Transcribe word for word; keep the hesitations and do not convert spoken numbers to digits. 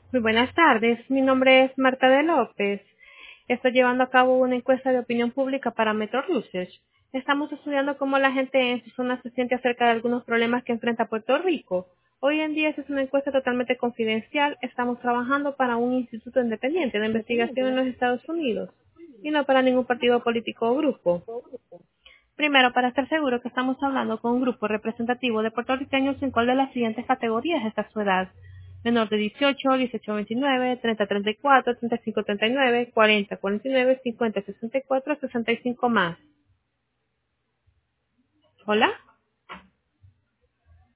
Muy buenas tardes, mi nombre es Marta de López. Estoy llevando a cabo una encuesta de opinión pública para Metro Research. Estamos estudiando cómo la gente en su zona se siente acerca de algunos problemas que enfrenta Puerto Rico. Hoy en día esta es una encuesta totalmente confidencial. Estamos trabajando para un instituto independiente de investigación en los Estados Unidos y no para ningún partido político o grupo. Primero, para estar seguro que estamos hablando con un grupo representativo de puertorriqueños en cuál de las siguientes categorías está su edad: menor de dieciocho, dieciocho a veintinueve, treinta a treinta y cuatro, treinta y cinco a treinta y nueve, cuarenta a cuarenta y nueve, cincuenta a sesenta y cuatro, sesenta y cinco más. ¿Hola?